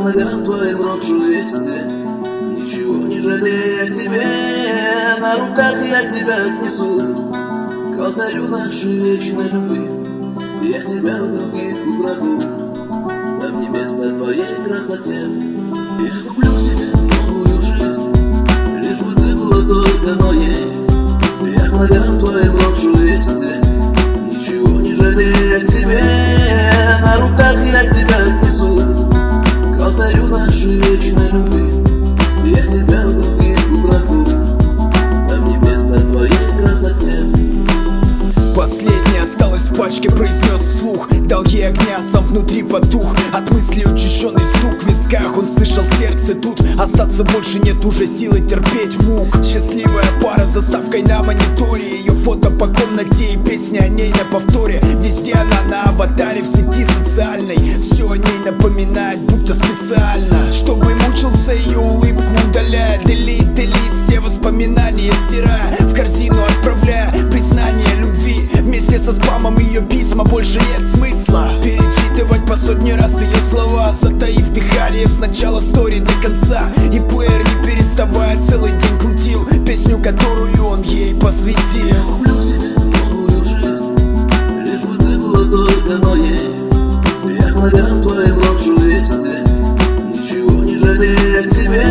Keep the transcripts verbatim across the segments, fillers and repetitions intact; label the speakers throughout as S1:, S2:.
S1: ногам твоим брошу весе, ничего не жалея тебе. На руках я тебя отнесу к алтарю нашей вечной любви. Я тебя в других украду, там не место твоей красоте. Я куплю себе новую жизнь, лишь бы ты была только моей. Я к ногам твоим брошу весе, ничего не жалея тебе. На руках я тебя отнесу к алтарю нашей вечной любви. Я тебя в других украду, там не место твоей красоте.
S2: Последняя осталась в пачке, произнес вслух. Долги огня, сам внутри потух. От мысли учащенный стук в висках. Он слышал сердце тут. Остаться больше нет уже силы терпеть мук. Счастливая пара с заставкой на мониторе. Ее фото по комнате и песня о ней на повторе. Везде она на аватаре в сети социальной. Все о ней напоминает, будто специально, чтобы мучился ее улыбку удаляя. Делит, делит все воспоминания, стирая, в корзину отправляя признание любви. Вместе со спамом ее письма больше нет смысла перечитывать по сотни раз ее слова, затаив дыхание с начала стори до конца. И плеер не переставая целый день крутил песню, которую он ей посвятил.
S1: Я куплю себе новую жизнь, лишь бы ты была только моей. Я к ногам твоим брошу весе, ничего не жалея тебе.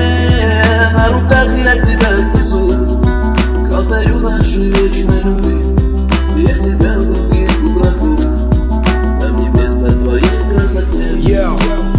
S1: На руках я тебя отнесу к алтарю нашей вечной любви. Я тебя в других украду, там не место твоей красоте.
S2: Йоу.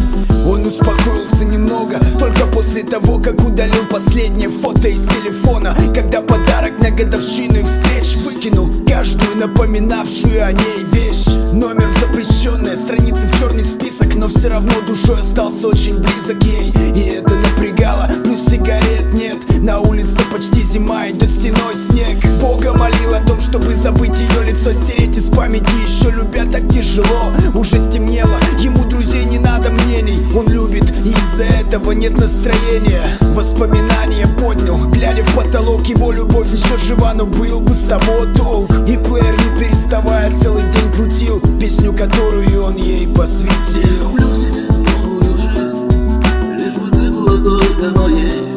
S2: Он успокоился немного только после того, как удалил последнее фото из телефона. Когда подарок на годовщину их встреч выкинул каждую напоминавшую о ней вещь. Номер запрещенная, страницы в черный список, но все равно душой остался очень близок ей. И это напрягало, плюс сигарет нет. На улице почти зима, идет стеной снег. Бога молил о том, чтобы забыть ее лицо, стереть из памяти. Еще любя так тяжело, уже стемнело. Ему друзей не надо мнений, он любит, и из-за этого нет настроения. Воспоминания поднял, глядя в потолок. Его любовь еще жива, но был бы с того толк. И плеер не переставая целый день крутил песню, которую он ей посвятил.
S1: Я куплю себе новую жизнь, лишь бы ты была только моей.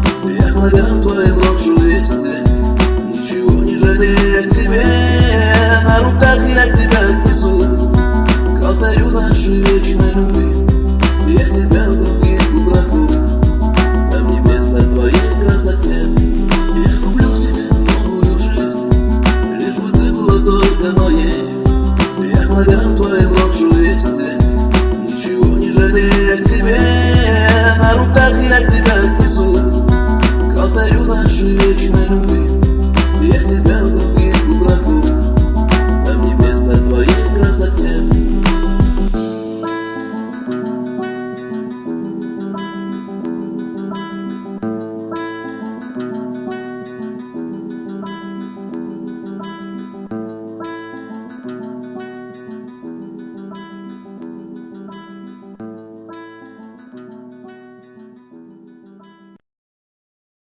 S1: Я к ногам твоим брошу весе, ничего не жалея тебе. На руках я тебя